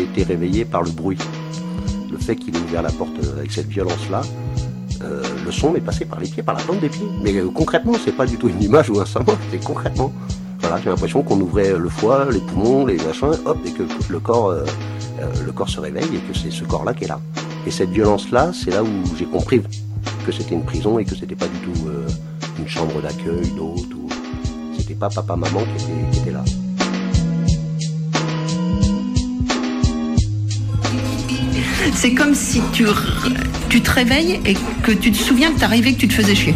été réveillé par le bruit. Le fait qu'il ait ouvert la porte avec cette violence-là, le son m'est passé par les pieds, par la plante des pieds. Mais concrètement, c'est pas du tout une image ou un symbole, c'est concrètement. Voilà, j'ai l'impression qu'on ouvrait le foie, les poumons, les machins, hop, et que le corps se réveille et que c'est ce corps-là qui est là. Et cette violence-là, c'est là où j'ai compris que c'était une prison et que c'était pas du tout une chambre d'accueil, d'hôte, ou c'était pas papa, maman qui était là. C'est comme si tu te réveilles et que tu te souviens que t'es arrivé, que tu te faisais chier.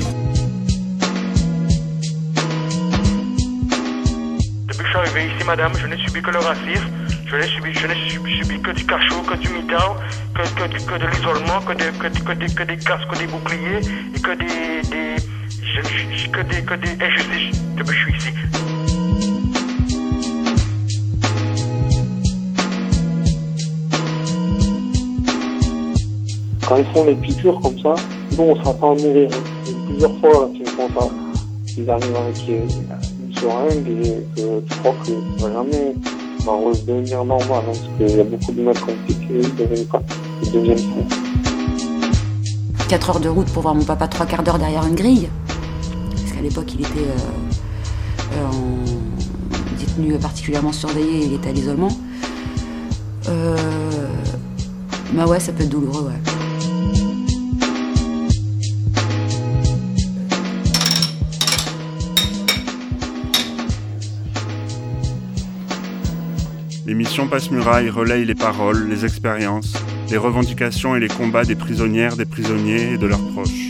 Depuis que je suis arrivé ici, madame, je n'ai subi que le racisme, je n'ai subi que du cachot, que du mitard, que de l'isolement, que des casques, que des boucliers, et que des injustices depuis que je suis ici. Quand ils font les piqûres comme ça, nous on s'attend à mourir. Plusieurs fois qu'ils font ça, ils arrivent avec une seringue et que tu crois que ça va jamais redevenir normal, parce qu'il y a beaucoup de mecs compliqués, ils deviennent fous. 4 heures de route pour voir mon papa 3/4 d'heure derrière une grille, parce qu'à l'époque il était détenu particulièrement surveillé, il était à l'isolement. Bah ouais, ça peut être douloureux, ouais. L'émission Passe-Muraille relaye les paroles, les expériences, les revendications et les combats des prisonnières, des prisonniers et de leurs proches.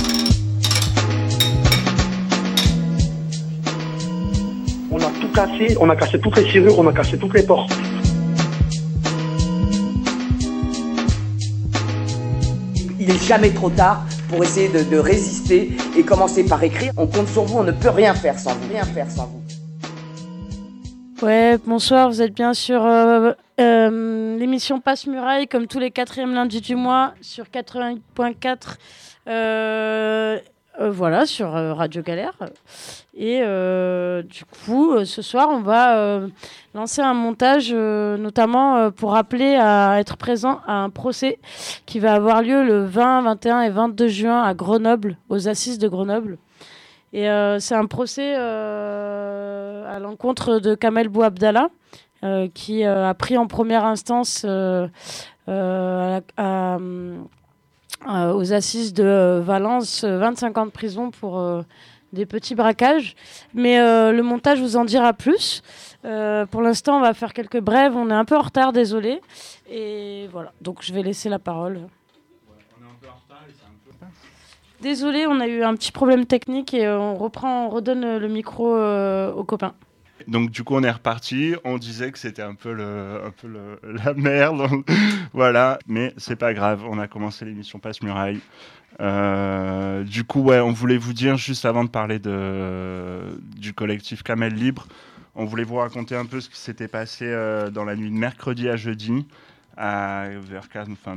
On a tout cassé, on a cassé toutes les serrures, on a cassé toutes les portes. Il n'est jamais trop tard pour essayer de résister et commencer par écrire. On compte sur vous, on ne peut rien faire sans vous. Ouais, bonsoir, vous êtes bien sur l'émission Passe-Muraille, comme tous les 4e lundis du mois, sur 88.4, voilà, sur Radio Galère. Et du coup, ce soir, on va lancer un montage, notamment pour appeler à être présent à un procès qui va avoir lieu le 20, 21 et 22 juin à Grenoble, aux Assises de Grenoble. Et c'est un procès à l'encontre de Kamel Bouabdallah, qui a pris en première instance aux Assises de Valence 25 ans de prison pour des petits braquages. Mais le montage vous en dira plus. Pour l'instant, on va faire quelques brèves. On est un peu en retard, désolé. Et voilà, donc je vais laisser la parole. Désolé, on a eu un petit problème technique et on redonne le micro aux copains. Donc du coup on est reparti, on disait que c'était un peu la merde, voilà, mais c'est pas grave, on a commencé l'émission Passe-Muraille. Du coup ouais, on voulait vous dire juste avant de parler du collectif Kamel Libre, on voulait vous raconter un peu ce qui s'était passé dans la nuit de mercredi à jeudi, vers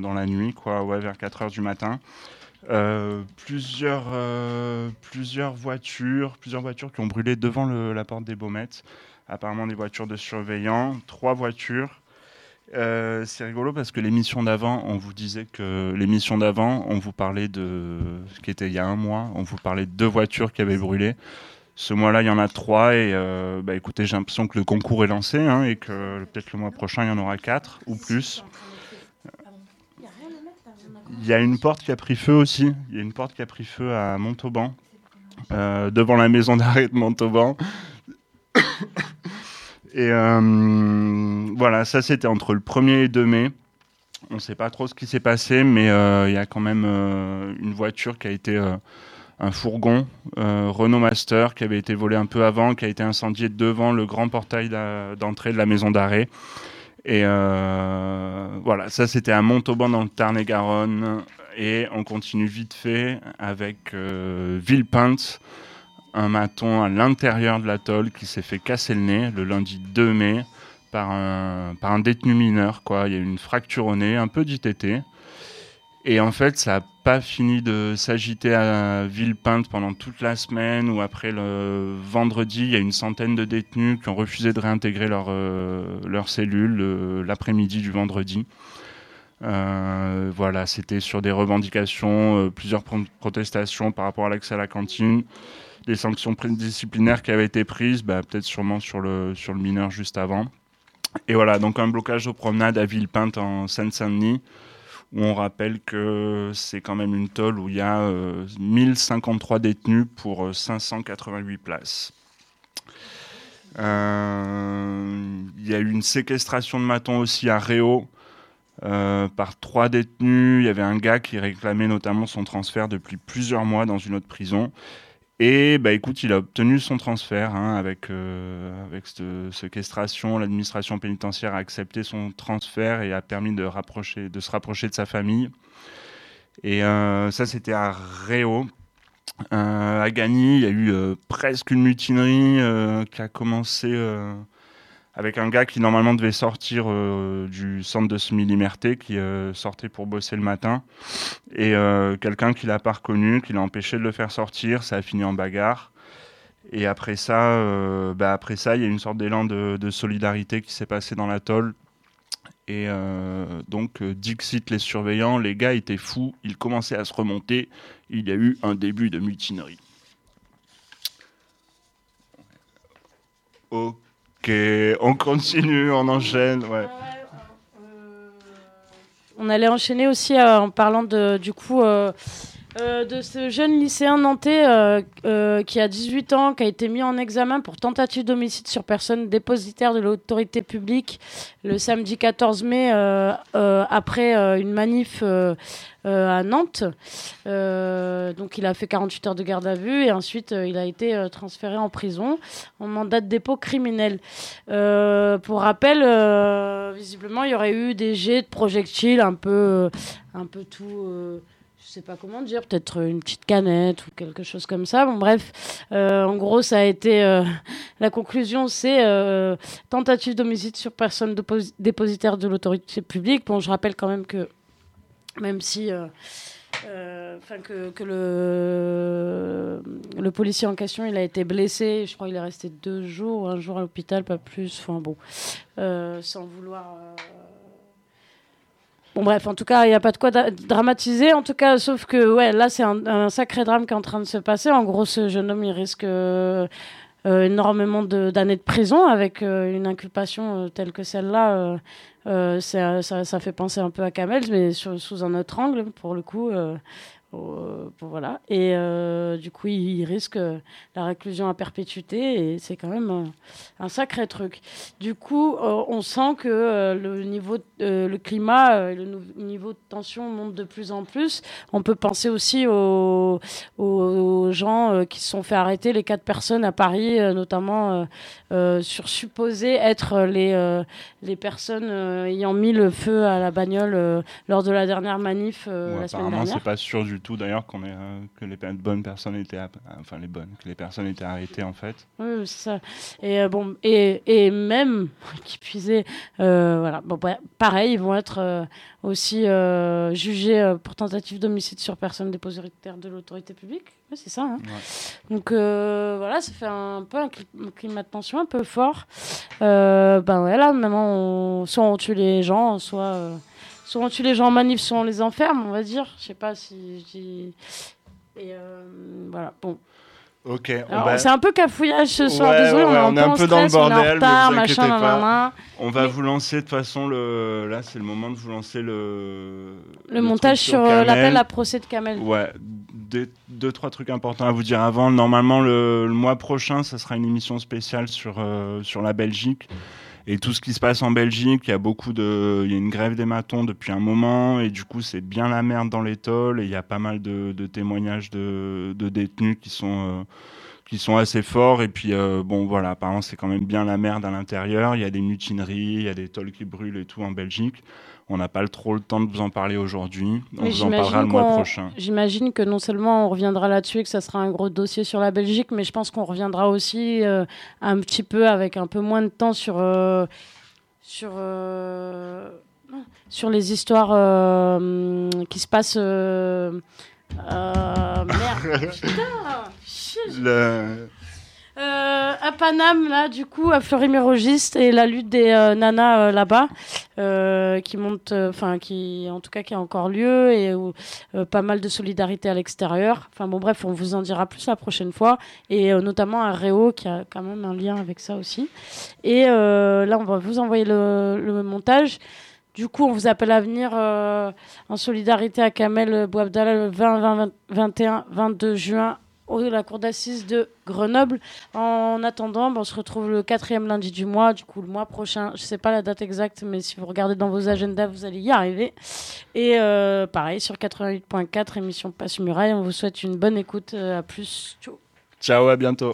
4h du matin. Plusieurs voitures qui ont brûlé devant la porte des Baumettes, apparemment des voitures de surveillants, 3 voitures. C'est rigolo parce que l'émission d'avant, on vous parlait de ce qui était il y a un mois, on vous parlait de 2 voitures qui avaient brûlé. Ce mois-là, il y en a 3 et écoutez, j'ai l'impression que le concours est lancé et que peut-être le mois prochain, il y en aura 4 ou plus. Il y a une porte qui a pris feu aussi. Il y a une porte qui a pris feu à Montauban, devant la maison d'arrêt de Montauban. Et voilà, ça c'était entre le 1er et 2 mai. On ne sait pas trop ce qui s'est passé, mais il y a quand même une voiture qui a été un fourgon Renault Master qui avait été volé un peu avant, qui a été incendié devant le grand portail d'entrée de la maison d'arrêt. Et voilà, ça c'était à Montauban dans le Tarn-et-Garonne. Et on continue vite fait avec Villepinte, un maton à l'intérieur de l'atoll qui s'est fait casser le nez le lundi 2 mai par un détenu mineur, quoi. Il y a eu une fracture au nez, un peu d'ITT. Et en fait, ça n'a pas fini de s'agiter à Villepinte pendant toute la semaine, où après le vendredi, il y a une centaine de détenus qui ont refusé de réintégrer leur cellule l'après-midi du vendredi. Voilà, c'était sur des revendications, plusieurs protestations par rapport à l'accès à la cantine, des sanctions disciplinaires qui avaient été prises, peut-être sûrement sur le mineur juste avant. Et voilà, donc un blocage aux promenades à Villepinte en Seine-Saint-Denis, où on rappelle que c'est quand même une tôle où il y a 1053 détenus pour 588 places. Il y a eu une séquestration de matons aussi à Réau par 3 détenus. Il y avait un gars qui réclamait notamment son transfert depuis plusieurs mois dans une autre prison. Et écoute, il a obtenu son transfert avec cette séquestration. L'administration pénitentiaire a accepté son transfert et a permis de se rapprocher de sa famille. Et ça, c'était à Réau. À Gagny, il y a eu presque une mutinerie qui a commencé avec un gars qui normalement devait sortir du centre de semi-liberté, qui sortait pour bosser le matin, et quelqu'un qui l'a pas reconnu, qui l'a empêché de le faire sortir. Ça a fini en bagarre. Et après ça, il y a une sorte d'élan de solidarité qui s'est passé dans la tôle. Et donc, dixit les surveillants, les gars étaient fous, ils commençaient à se remonter. Il y a eu un début de mutinerie. Ok, on continue, on enchaîne. Ouais. On allait enchaîner aussi en parlant de ce jeune lycéen nantais qui a 18 ans, qui a été mis en examen pour tentative d'homicide sur personne dépositaire de l'autorité publique le samedi 14 mai après une manif à Nantes. Donc il a fait 48 heures de garde à vue et ensuite il a été transféré en prison en mandat de dépôt criminel. Pour rappel, visiblement il y aurait eu des jets de projectiles un peu tout... je sais pas comment dire, peut-être une petite canette ou quelque chose comme ça. Bon, bref, en gros, ça a été... la conclusion, c'est tentative d'homicide sur personne dépositaire de l'autorité publique. Bon, je rappelle quand même que même si... que le policier en question, il a été blessé. Je crois qu'il est resté 2 jours ou 1 jour à l'hôpital, pas plus. Enfin bon, sans vouloir... Bon bref, en tout cas, il n'y a pas de quoi dramatiser. En tout cas, sauf que là, c'est un sacré drame qui est en train de se passer. En gros, ce jeune homme, il risque énormément d'années de prison avec une inculpation telle que celle-là. Ça fait penser un peu à Kamel, mais sous un autre angle, pour le coup. Voilà. Et du coup, il risque la réclusion à perpétuité et c'est quand même un sacré truc. Du coup, on sent que le climat, le niveau de tension monte de plus en plus. On peut penser aussi aux gens qui se sont fait arrêter, les 4 personnes à Paris, notamment sur supposé être les personnes ayant mis le feu à la bagnole lors de la dernière manif la semaine dernière. Apparemment, c'est pas sûr du tout d'ailleurs que les bonnes personnes étaient que les personnes étaient arrêtées en fait. Oui, c'est ça. Et même qui puisait voilà. Bon, pareil, ils vont être aussi jugés pour tentative d'homicide sur personne dépositaire de l'autorité publique. Oui, c'est ça. Hein. Ouais. Donc voilà, ça fait un peu un climat de tension un peu fort. Là, maintenant, soit on tue les gens, soit on tue les gens en manif, soit on les enferme, on va dire. Je sais pas si je dis... Et voilà, bon. Ok. C'est un peu cafouillage ce soir, désolé, on est un peu dans le bordel, on est en retard, mais vous inquiétez pas. On va mais... vous lancer de toute façon là c'est le moment de vous lancer le montage sur l'appel à procès de Kamel. Ouais, 2-3 trucs importants à vous dire avant. Normalement le mois prochain, ça sera une émission spéciale sur la Belgique. Et tout ce qui se passe en Belgique, il y a une grève des matons depuis un moment, et du coup c'est bien la merde dans les tôles, et il y a pas mal de témoignages de détenus qui sont assez forts, et puis apparemment c'est quand même bien la merde à l'intérieur, il y a des mutineries, il y a des tôles qui brûlent et tout en Belgique. On n'a pas trop le temps de vous en parler aujourd'hui. On vous en parlera le mois prochain. J'imagine que non seulement on reviendra là-dessus et que ça sera un gros dossier sur la Belgique, mais je pense qu'on reviendra aussi un petit peu avec un peu moins de temps sur sur les histoires qui se passent. Merde, putain. À Paname, là, du coup, à Fleury-Mérogis, et la lutte des nanas là-bas, qui monte, qui en tout cas qui a encore lieu, et où pas mal de solidarité à l'extérieur. Enfin bon, bref, on vous en dira plus la prochaine fois, et notamment à Réau, qui a quand même un lien avec ça aussi. Et là, on va vous envoyer le montage. Du coup, on vous appelle à venir en solidarité à Kamel Bouabdallah le 20, 21, 22 juin la cour d'assises de Grenoble. En attendant, on se retrouve le 4e lundi du mois, du coup le mois prochain. Je ne sais pas la date exacte, mais si vous regardez dans vos agendas, vous allez y arriver. Et pareil, sur 88.4, émission Passe Muraille. On vous souhaite une bonne écoute. À plus. Ciao. Ciao, à bientôt.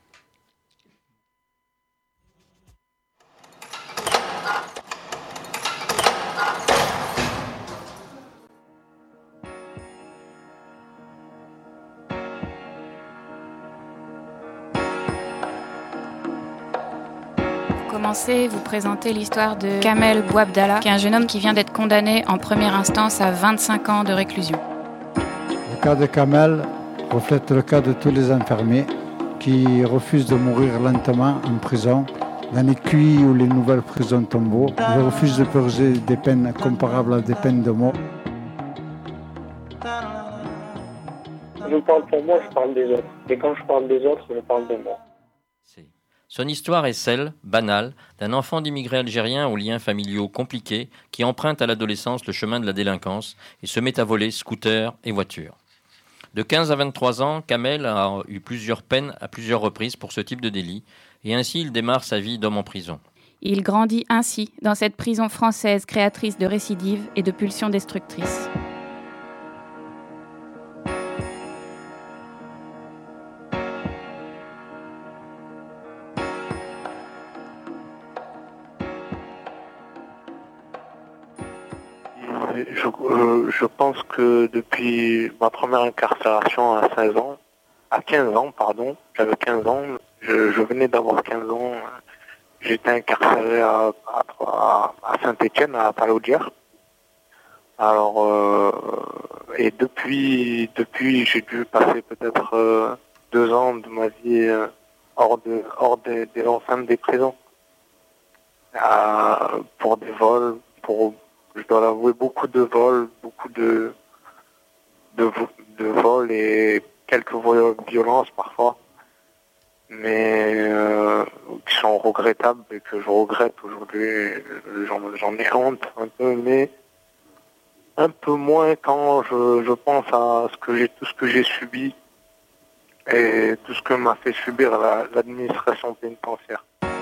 Vous présentez l'histoire de Kamel Bouabdallah, qui est un jeune homme qui vient d'être condamné en première instance à 25 ans de réclusion. Le cas de Kamel reflète le cas de tous les infirmiers qui refusent de mourir lentement en prison, dans les QI ou les nouvelles prisons tombeaux. Ils refusent de purger des peines comparables à des peines de mort. Je parle pour moi, je parle des autres. Et quand je parle des autres, je parle de moi. Son histoire est celle, banale, d'un enfant d'immigrés algériens aux liens familiaux compliqués qui emprunte à l'adolescence le chemin de la délinquance et se met à voler scooters et voitures. De 15 à 23 ans, Kamel a eu plusieurs peines à plusieurs reprises pour ce type de délit et ainsi il démarre sa vie d'homme en prison. Il grandit ainsi dans cette prison française créatrice de récidives et de pulsions destructrices. Je pense que depuis ma première incarcération à 15 ans, j'avais 15 ans, je venais d'avoir 15 ans, j'étais incarcéré à Saint-Étienne, à Palaudière. Alors, et depuis j'ai dû passer peut-être 2 ans de ma vie hors des enceintes des prisons, pour des vols, je dois l'avouer, beaucoup de vols et quelques violences parfois, mais qui sont regrettables et que je regrette aujourd'hui. J'en ai honte un peu, mais un peu moins quand je pense à tout ce que j'ai subi et tout ce que m'a fait subir l'administration pénitentiaire.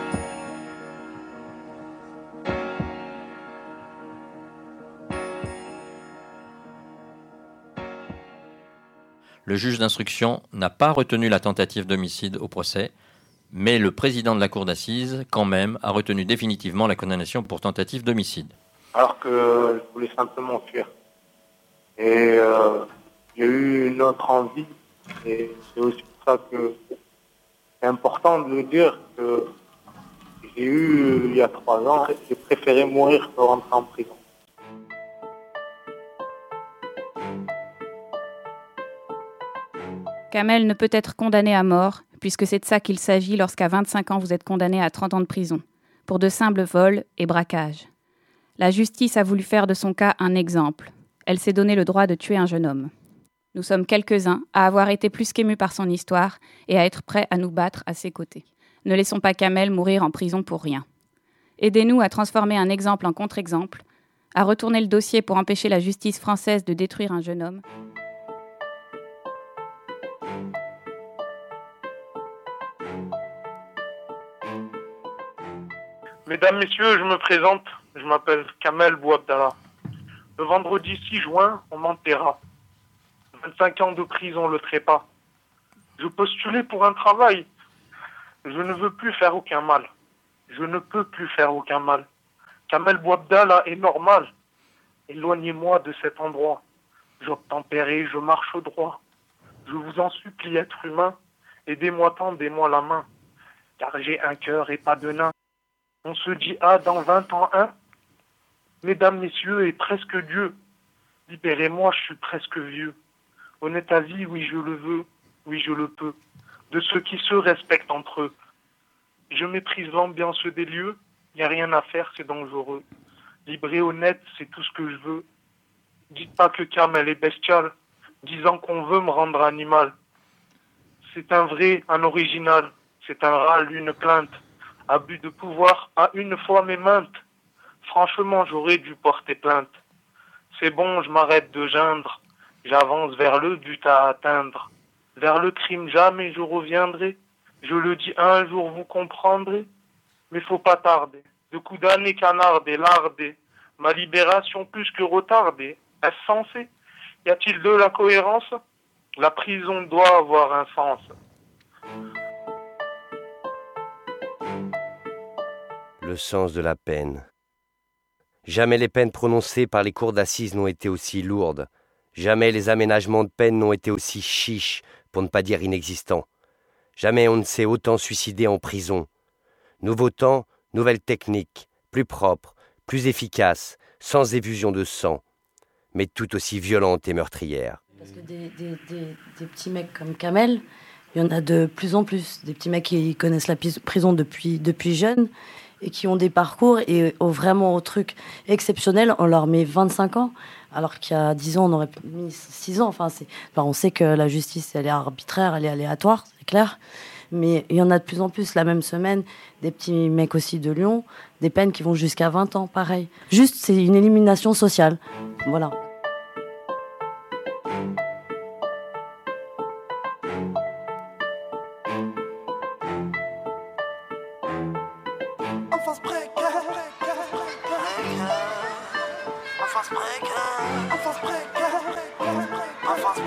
Le juge d'instruction n'a pas retenu la tentative d'homicide au procès, mais le président de la cour d'assises, quand même, a retenu définitivement la condamnation pour tentative d'homicide. Alors que je voulais simplement fuir. Et j'ai eu une autre envie, et c'est aussi pour ça que c'est important de le dire, que j'ai eu, il y a 3 ans, j'ai préféré mourir que rentrer en prison. Kamel ne peut être condamné à mort, puisque c'est de ça qu'il s'agit lorsqu'à 25 ans vous êtes condamné à 30 ans de prison, pour de simples vols et braquages. La justice a voulu faire de son cas un exemple. Elle s'est donné le droit de tuer un jeune homme. Nous sommes quelques-uns à avoir été plus qu'émus par son histoire et à être prêts à nous battre à ses côtés. Ne laissons pas Kamel mourir en prison pour rien. Aidez-nous à transformer un exemple en contre-exemple, à retourner le dossier pour empêcher la justice française de détruire un jeune homme. Mesdames, Messieurs, je me présente. Je m'appelle Kamel Bouabdallah. Le vendredi 6 juin, on m'enterra. 25 ans de prison, le trépas. Je postulais pour un travail. Je ne veux plus faire aucun mal. Je ne peux plus faire aucun mal. Kamel Bouabdallah est normal. Éloignez-moi de cet endroit. J'obtempérais, je marche droit. Je vous en supplie, être humain. Aidez-moi, tendez-moi la main. Car j'ai un cœur et pas de nain. On se dit, ah, dans 20 ans, Mesdames, messieurs, et presque Dieu. Libérez-moi, je suis presque vieux. Honnête avis, oui, je le veux, oui, je le peux. De ceux qui se respectent entre eux. Je méprise l'ambiance des lieux, y a rien à faire, c'est dangereux. Libre et honnête, c'est tout ce que je veux. Dites pas que Kamel est bestial, disant qu'on veut me rendre animal. C'est un vrai, un original, c'est un râle, une plainte. Abus de pouvoir à une fois mes maintes. Franchement, j'aurais dû porter plainte. C'est bon, je m'arrête de geindre. J'avance vers le but à atteindre. Vers le crime, jamais je reviendrai. Je le dis un jour, vous comprendrez. Mais faut pas tarder. De coups d'années canardés, lardés. Ma libération plus que retardée. Est-ce censé? Y a-t-il de la cohérence? La prison doit avoir un sens. Le sens de la peine. Jamais les peines prononcées par les cours d'assises n'ont été aussi lourdes. Jamais les aménagements de peine n'ont été aussi chiches, pour ne pas dire inexistants. Jamais on ne s'est autant suicidé en prison. Nouveau temps, nouvelle technique, plus propre, plus efficace, sans effusion de sang, mais tout aussi violente et meurtrière. Parce que des petits mecs comme Kamel, il y en a de plus en plus. Des petits mecs qui connaissent la prison depuis jeunes et qui ont des parcours et vraiment au truc exceptionnel. On leur met 25 ans, alors qu'il y a 10 ans, on aurait mis 6 ans. Enfin, on sait que la justice, elle est arbitraire, elle est aléatoire, c'est clair. Mais il y en a de plus en plus. La même semaine, des petits mecs aussi de Lyon, des peines qui vont jusqu'à 20 ans, pareil. Juste, c'est une élimination sociale. Voilà. Enfance précaire, enfance précaire, enfance précaire, enfance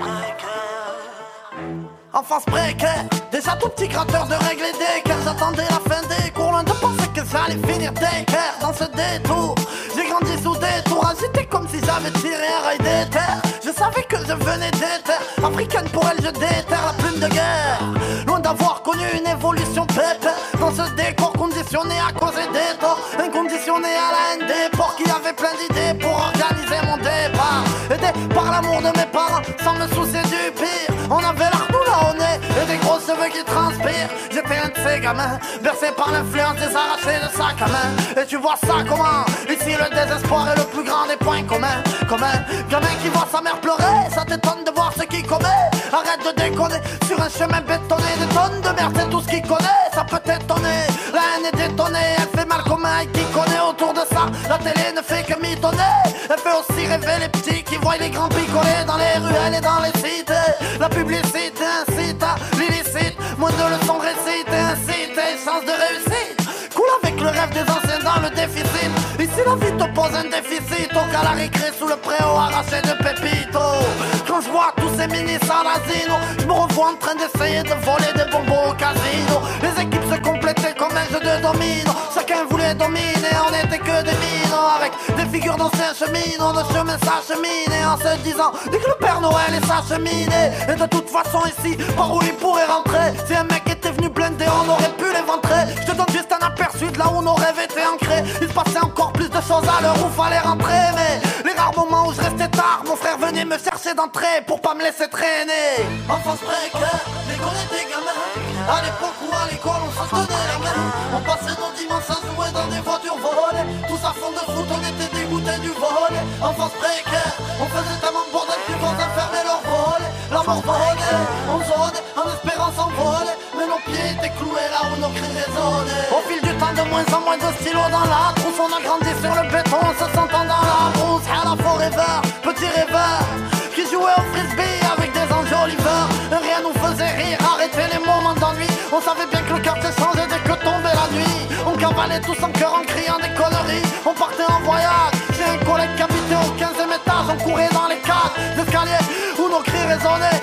précaire, enfance précaire. Déjà tout petit gratteur de règles et d'équerre. J'attendais la fin des cours, loin de penser que ça allait finir d'équerre. Dans ce détour, j'ai grandi sous des tours. Agité comme si j'avais tiré un rail d'éther. Je savais que je venais des terres africaines, pour elle je déterre la plume de guerre. Loin d'avoir connu une évolution pépère. Dans ce décor conditionné à causer des torts. Inconditionné à la haine des porcs qui avaient plein d'idées pour organiser mon départ. Aidé par l'amour de mes parents, sans me soucier du pire. On avait l'ardoux là au nez et des gros cheveux qui transpirent. J'étais un de ces gamins, bercé par l'influence des arrachés de sac à main. Et tu vois ça comment? Ici le désespoir est le plus grand des points communs. Comme un gamin qui voit sa mère pleurer, ça t'étonne de voir ce qu'il commet. Arrête de déconner, sur un chemin bétonné. Des tonnes de merde, c'est tout ce qu'il connaît. Ça peut t'étonner, la haine est détonnée. Elle fait mal comme un qui connaît autour de ça. La télé ne fait que mitonner. Elle fait aussi rêver les petits qui voient les grands picoler dans les ruelles et dans les cités. La publicité incite à l'illicite, moins de leçons récite et incite et chance de réussite. Coule avec le rêve des anciens dans le déficit. Ici la vie te pose un déficit. Au cas la récré sous le préau arraché de Pépito. Quand je vois tous ces mini salasinos, je me revois en train d'essayer de voler des bonbons au casino. Les équipes se complétaient comme un jeu de domino. Chacun voulait dominer, on n'était que des minots. Avec des figures d'anciens cheminots, nos chemins s'acheminaient en se disant dès que le Père Noël est s'acheminer. Et de toute façon ici, par où il pourrait rentrer? Si un mec était venu blindé, on aurait pu l'éventrer. Je te donne juste un aperçu de là où nos rêves étaient ancrés. Il se passait encore plus de choses à l'heure où fallait rentrer. Mais les rares moments où je restais tard, mon frère venait me chercher d'entrée pour pas me laisser traîner. Enfance précaire, dès qu'on était gamin, à l'époque où à l'école on se tenait la main. On passait nos dimanches à jouer dans des voitures volées. Tous à fond de foot, on était dégoûtés du vol. Enfance précaire, on faisait tellement de bordel qu'ils vont enfermer leur vol. La mort volait, on zone, en espérant s'envoler. Mais nos pieds étaient cloués là où nos cris résonnaient. Au fil du temps, de moins en moins de stylos dans la trousse. On a grandi sur le béton, se sentant dans la brousse. À la forever, petit rêveur qui jouait au frisbee avec des enjoliveurs. Rien nous faisait rire, arrêter les moments d'ennui. On savait bien que le quartier changeait dès que tombait la nuit. On cavalait tous en cœur en criant des conneries. On partait en voyage, j'ai un collègue qui habitait au 15e étage. On courait dans les cages, l'escalier où nos cris résonnaient.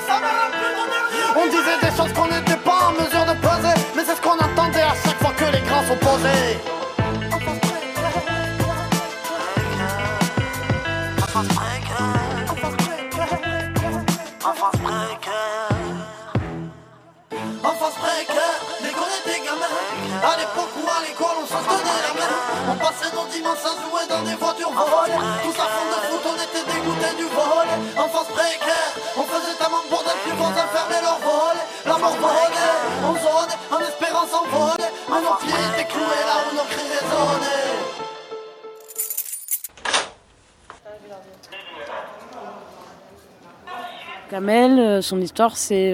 On disait des choses qu'on n'était pas en mesure de peser. Mais c'est ce qu'on entendait à chaque fois que les grands s'opposaient. Enfance précaire, enfance précaire, enfance précaire, enfance précaire, dès qu'on était gamin. À l'époque où à l'école on se tenait la main. On passait nos dimanche à jouer dans des voitures volées. Tous à fond de foot, on était dégoûtés du vol. Enfance précaire, on faisait tellement de bordel qu'ils vont enfermer leur vol. La mort volée, on zone, en espérant s'envoler. Mais nos pieds étaient cloués là où nos cris résonnaient. Kamel, son histoire, c'est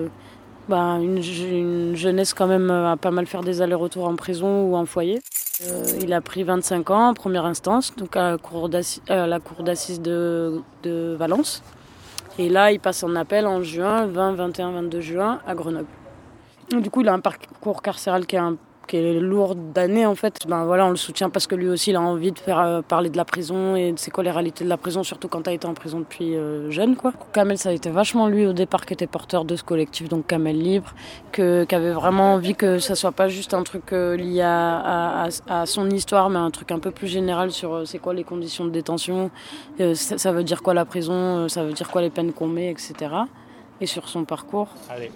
une jeunesse quand même à pas mal faire des allers-retours en prison ou en foyer. Il a pris 25 ans en première instance, donc à la cour d'assises de Valence. Et là, il passe en appel en juin, 20, 21, 22 juin, à Grenoble. Du coup, il a un parcours carcéral qui est lourd d'années en fait. On le soutient parce que lui aussi il a envie de faire parler de la prison et de c'est quoi les réalités de la prison, surtout quand t'as été en prison depuis jeune quoi. Kamel, ça a été vachement lui au départ qui était porteur de ce collectif, donc Kamel Libre, qui avait vraiment envie que ça soit pas juste un truc lié à son histoire, mais un truc un peu plus général sur c'est quoi les conditions de détention, ça veut dire quoi la prison, ça veut dire quoi les peines qu'on met, etc. Et sur son parcours. Allez.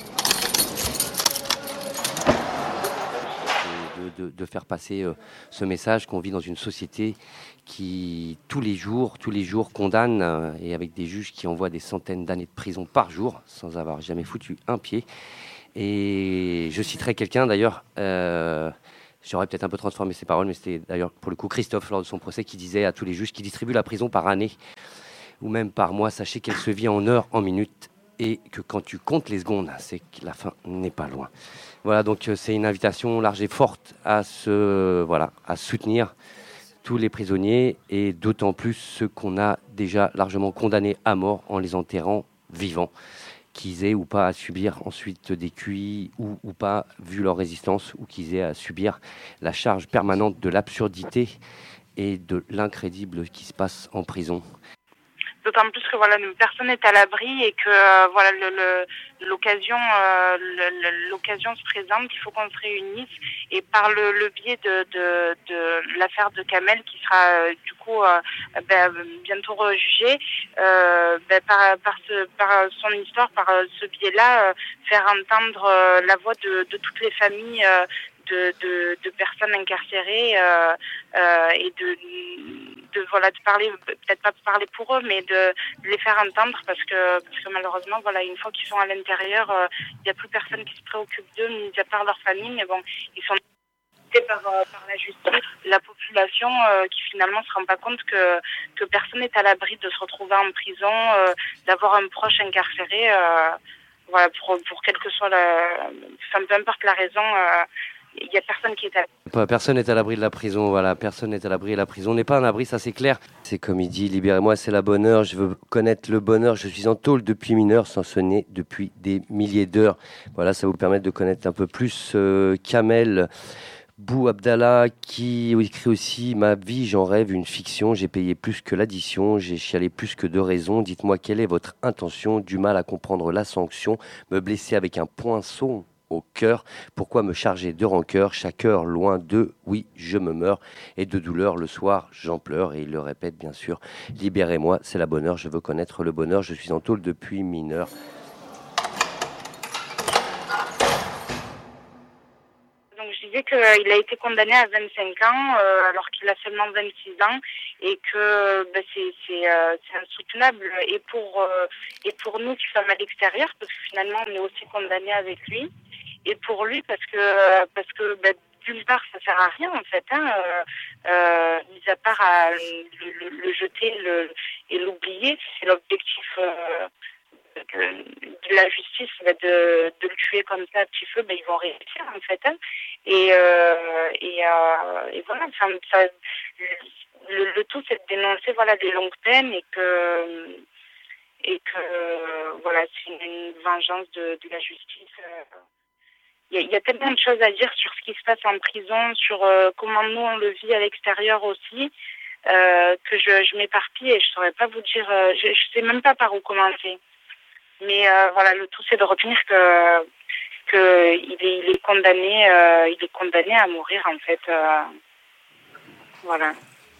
De faire passer ce message qu'on vit dans une société qui, tous les jours, condamne, et avec des juges qui envoient des centaines d'années de prison par jour, sans avoir jamais foutu un pied. Et je citerai quelqu'un, d'ailleurs, j'aurais peut-être un peu transformé ses paroles, mais c'était d'ailleurs, pour le coup, Christophe, lors de son procès, qui disait à tous les juges qui distribuent la prison par année, ou même par mois, sachez qu'elle se vit en heures, en minutes, et que quand tu comptes les secondes, c'est que la fin n'est pas loin. Voilà, donc c'est une invitation large et forte à soutenir tous les prisonniers et d'autant plus ceux qu'on a déjà largement condamnés à mort en les enterrant vivants, qu'ils aient ou pas à subir ensuite des QI ou pas vu leur résistance, ou qu'ils aient à subir la charge permanente de l'absurdité et de l'incrédible qui se passe en prison. D'autant plus que personne n'est à l'abri et que l'occasion se présente, qu'il faut qu'on se réunisse, et par le biais de l'affaire de Kamel qui sera bientôt rejugée, par son histoire, par ce biais-là, faire entendre la voix de toutes les familles de personnes incarcérées et de parler, peut-être pas parler pour eux, mais de les faire entendre parce que malheureusement, une fois qu'ils sont à l'intérieur, il n'y a plus personne qui se préoccupe d'eux, mis à part leur famille, mais bon, ils sont par la justice, la population qui finalement se rend pas compte que personne n'est à l'abri de se retrouver en prison, d'avoir un proche incarcéré, pour quelle que soit peu importe la raison. Il n'y a personne qui est à l'abri. Personne n'est à l'abri de la prison, voilà. Personne n'est à l'abri de la prison. On n'est pas un abri, ça c'est clair. C'est comme il dit, libérez-moi, c'est la bonne heure. Je veux connaître le bonheur. Je suis en tôle depuis mineur, sans sonner depuis des milliers d'heures. Voilà, ça vous permet de connaître un peu plus Kamel Bouabdallah, qui écrit aussi « Ma vie, j'en rêve, une fiction. J'ai payé plus que l'addition. J'ai chialé plus que de raison. Dites-moi quelle est votre intention. Du mal à comprendre la sanction. Me blesser avec un poinçon au cœur, pourquoi me charger de rancœur, chaque heure loin de, oui, je me meurs, et de douleur le soir, j'en pleure, et il le répète bien sûr, libérez-moi, c'est la bonne heure, je veux connaître le bonheur, je suis en tôle depuis mineur. Donc je disais qu'il a été condamné à 25 ans, alors qu'il a seulement 26 ans, et que c'est insoutenable, et pour nous qui sommes à l'extérieur, parce que finalement on est aussi condamnés avec lui, et pour lui parce que d'une part ça sert à rien en fait, mis à part à le jeter et l'oublier, c'est l'objectif de la justice, de le tuer comme ça à petit feu, ils vont réussir en fait, et voilà, le tout c'est de dénoncer des longues peines, et que c'est une vengeance de la justice. Il y a tellement de choses à dire sur ce qui se passe en prison, sur comment nous on le vit à l'extérieur aussi, que je m'éparpille et je saurais pas vous dire, je sais même pas par où commencer. Mais le tout c'est de retenir que il est condamné à mourir en fait. Voilà.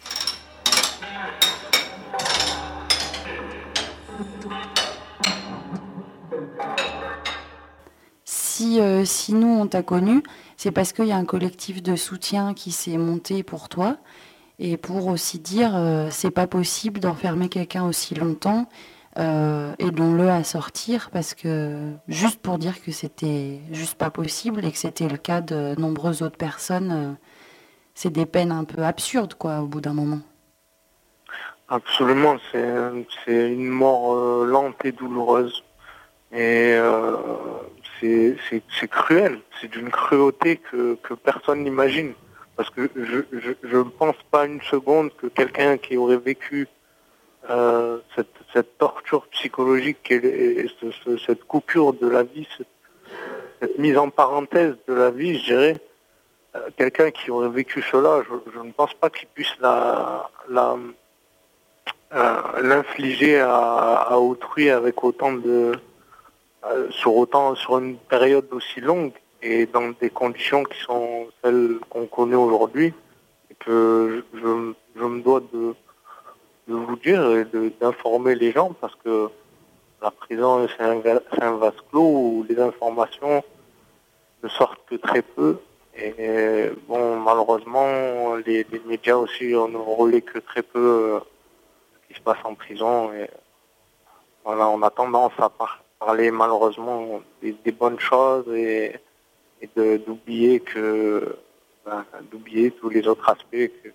Si nous on t'a connu, c'est parce qu'il y a un collectif de soutien qui s'est monté pour toi et pour aussi dire c'est pas possible d'enfermer quelqu'un aussi longtemps, aidons-le à sortir, parce que juste pour dire que c'était juste pas possible et que c'était le cas de nombreuses autres personnes, c'est des peines un peu absurdes, quoi, au bout d'un moment. Absolument, c'est une mort lente et douloureuse. Et c'est cruel, c'est d'une cruauté que personne n'imagine. Parce que je ne pense pas une seconde que quelqu'un qui aurait vécu cette torture psychologique et cette coupure de la vie, cette mise en parenthèse de la vie, je dirais, quelqu'un qui aurait vécu cela, je ne pense pas qu'il puisse l'infliger à autrui avec autant de sur une période aussi longue et dans des conditions qui sont celles qu'on connaît aujourd'hui, et que je me dois de vous dire et d'informer les gens, parce que la prison c'est un vase clos où les informations ne sortent que très peu. Et bon, malheureusement, les médias aussi ne relaient que très peu ce qui se passe en prison. Et voilà, on a tendance à parler malheureusement des bonnes choses et d'oublier d'oublier tous les autres aspects qui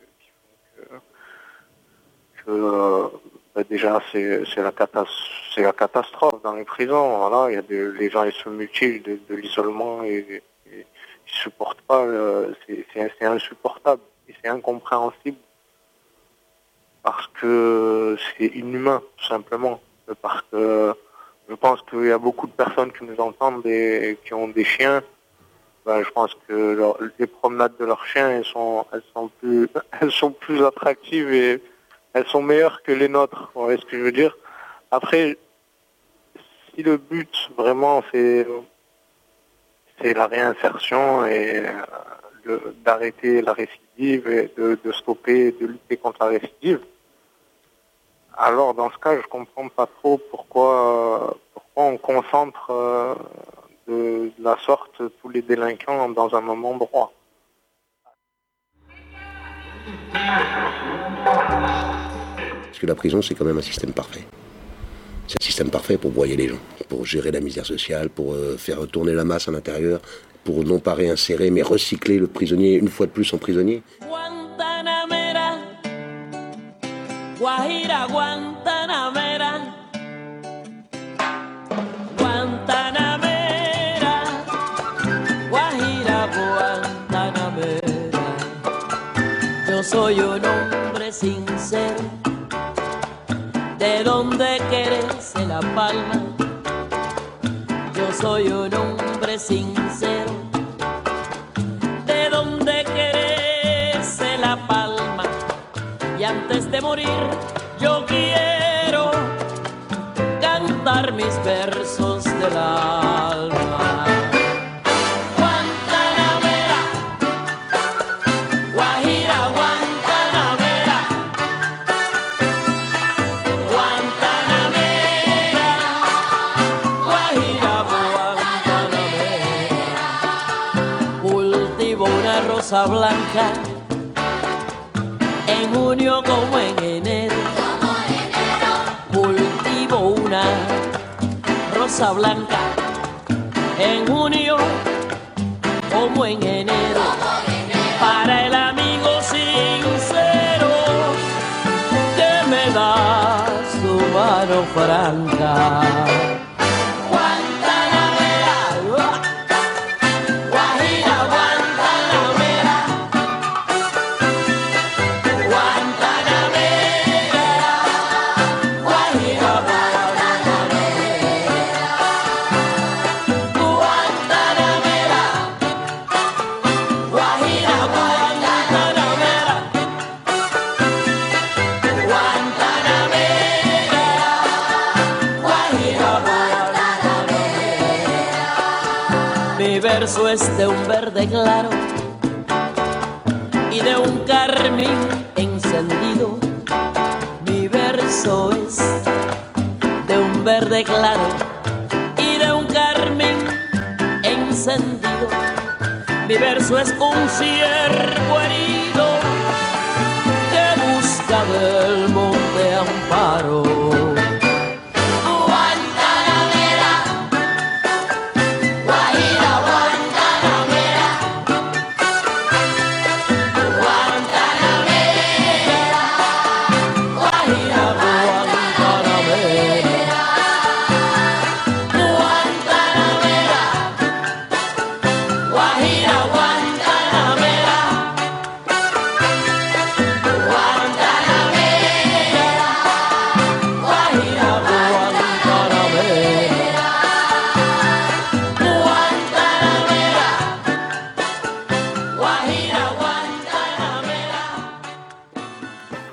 font que déjà c'est la catastrophe dans les prisons. Voilà, il y a les gens ils se mutilent de l'isolement et ils supportent pas, c'est insupportable et c'est incompréhensible, parce que c'est inhumain, tout simplement. Parce que je pense qu'il y a beaucoup de personnes qui nous entendent et qui ont des chiens. Je pense que les promenades de leurs chiens, elles sont plus attractives et elles sont meilleures que les nôtres. Vous voyez ce que je veux dire? Après, si le but vraiment c'est la réinsertion et d'arrêter la récidive et de stopper, de lutter contre la récidive, alors dans ce cas, je comprends pas trop pourquoi on concentre de la sorte tous les délinquants dans un même endroit. Parce que la prison, c'est quand même un système parfait. C'est un système parfait pour broyer les gens, pour gérer la misère sociale, pour faire tourner la masse à l'intérieur, pour non pas réinsérer, mais recycler le prisonnier une fois de plus en prisonnier. Guantanamera, Guajira Guantanamera, Guantanamera, Guajira Guantanamera. Yo soy un hombre sincero, de donde crece la palma. Yo soy un hombre sincero, de donde crece la palma. Y antes de morir yo quiero cantar mis versos del alma. Guantanamera, Guajira Guantanamera, Guantanamera, Guajira Guantanamera. Cultivo una rosa blanca en junio como en enero. Cultivo una rosa blanca en junio como en enero. Para el amigo sincero que me da su mano franca. Verso es de un verde claro y de un carmín encendido. Mi verso es de un verde claro y de un carmín encendido. Mi verso es un ciervo herido